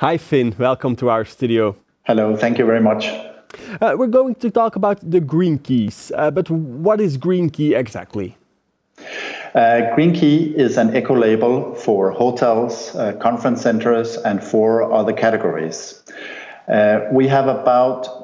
Hi Finn, welcome to our studio. Hello, thank you very much. We're going to talk about the Green Keys, but what is Green Key exactly? Green Key is an eco-label for hotels, conference centers, and 4 other categories. We have about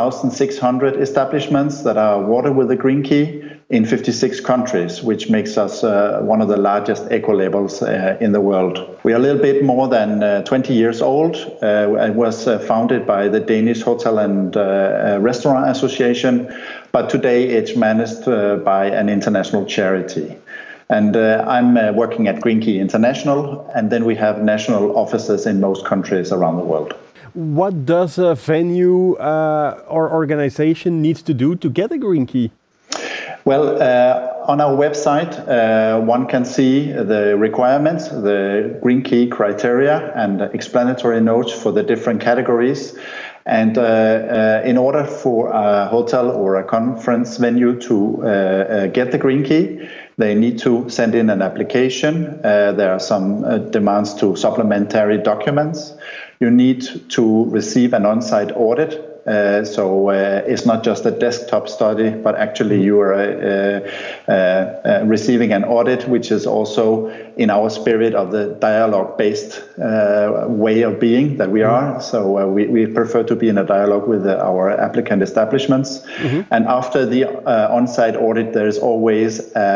2,600 establishments that are awarded with the Green Key in 56 countries, which makes us one of the largest eco-labels in the world. We are a little bit more than 20 years old. It was founded by the Danish Hotel and Restaurant Association, but today it's managed by an international charity. And I'm working at Green Key International, and then we have national offices in most countries around the world. What does a venue or organization needs to do to get a Green Key? Well, on our website, one can see the requirements, the Green Key criteria, and explanatory notes for the different categories. And in order for a hotel or a conference venue to get the Green Key, they need to send in an application. There are some demands to supplementary documents. You need to receive an on-site audit. So it's not just a desktop study, but actually you are receiving an audit, which is also in our spirit of the dialogue-based way of being that we are. So we prefer to be in a dialogue with our applicant establishments. Mm-hmm. And after the on-site audit, there is always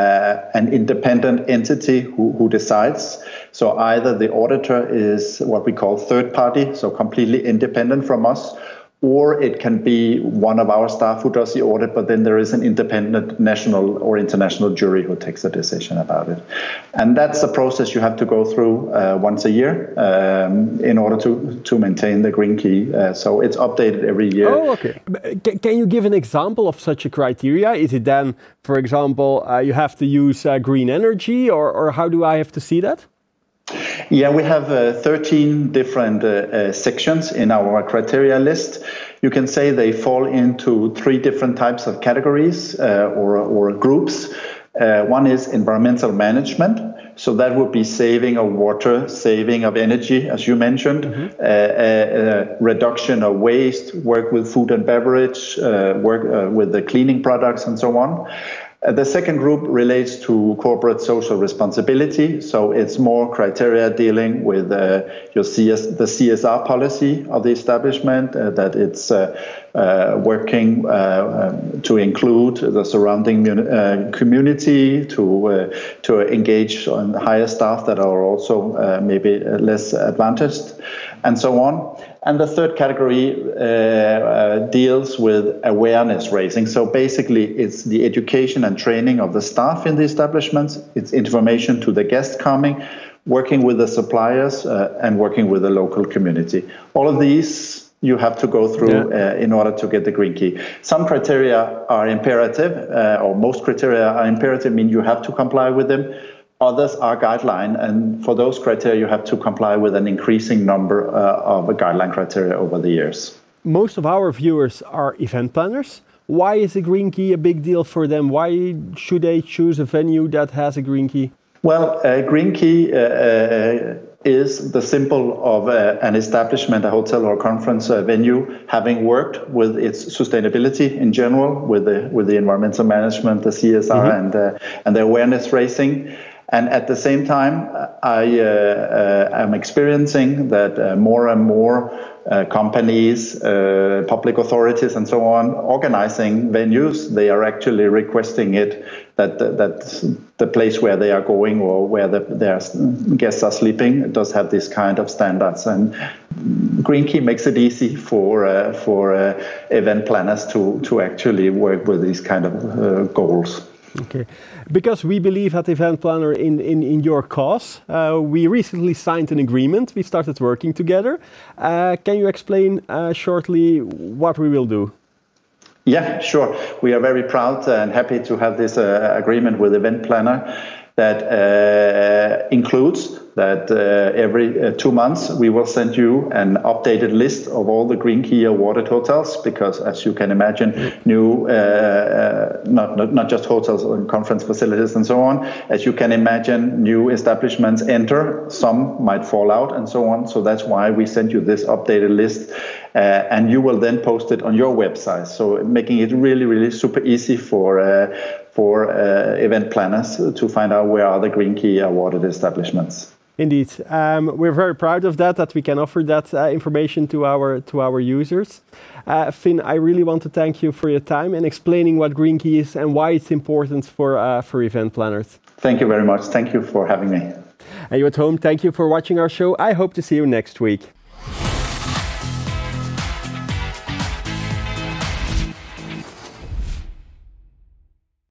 an independent entity who decides. So either the auditor is what we call third party, so completely independent from us, or it can be one of our staff who does the audit, but then there is an independent national or international jury who takes a decision about it. And that's a process you have to go through once a year in order to maintain the Green Key. So it's updated every year. Oh, okay. Can you give an example of such a criteria? Is it then, for example, you have to use green energy, or how do I have to see that? Yeah, we have 13 different sections in our criteria list. You can say they fall into 3 different types of categories or groups. One is environmental management. So that would be saving of water, saving of energy, as you mentioned, reduction of waste, work with food and beverage, work with the cleaning products and so on. The second group relates to corporate social responsibility. So it's more criteria dealing with the CSR policy of the establishment, that it's working to include the surrounding community, to engage on higher staff that are also maybe less advantaged, and so on. And the third category deals with awareness raising. So basically, it's the education and training of the staff in the establishments. It's information to the guests coming, working with the suppliers, and working with the local community. All of these you have to go through in order to get the Green Key. Some criteria are imperative, or most criteria are imperative, mean you have to comply with them. Others are guideline, and for those criteria, you have to comply with an increasing number of guideline criteria over the years. Most of our viewers are event planners. Why is a Green Key a big deal for them? Why should they choose a venue that has a Green Key? Well, Green Key is the symbol of an establishment, a hotel or conference venue, having worked with its sustainability in general, with the environmental management, the CSR, and the awareness raising. And at the same time, I am experiencing that more and more companies, public authorities, and so on, organizing venues, they are actually requesting it that the place where they are going or where their guests are sleeping does have this kind of standards. And Green Key makes it easy for event planners to actually work with these kind of goals. Okay, because we believe at Event Planner in your cause. We recently signed an agreement. We started working together. Can you explain shortly what we will do? Yeah, sure. We are very proud and happy to have this agreement with Event Planner that includes that every 2 months we will send you an updated list of all the Green Key awarded hotels, because as you can imagine, new, not just hotels and conference facilities and so on, as you can imagine, new establishments enter, some might fall out and so on. So that's why we send you this updated list, and you will then post it on your website. So making it really, really super easy for event planners to find out where are the Green Key awarded establishments. Indeed, we're very proud of that we can offer that information to our users. Finn, I really want to thank you for your time and explaining what Green Key is and why it's important for event planners. Thank you very much. Thank you for having me. And you at home, thank you for watching our show. I hope to see you next week.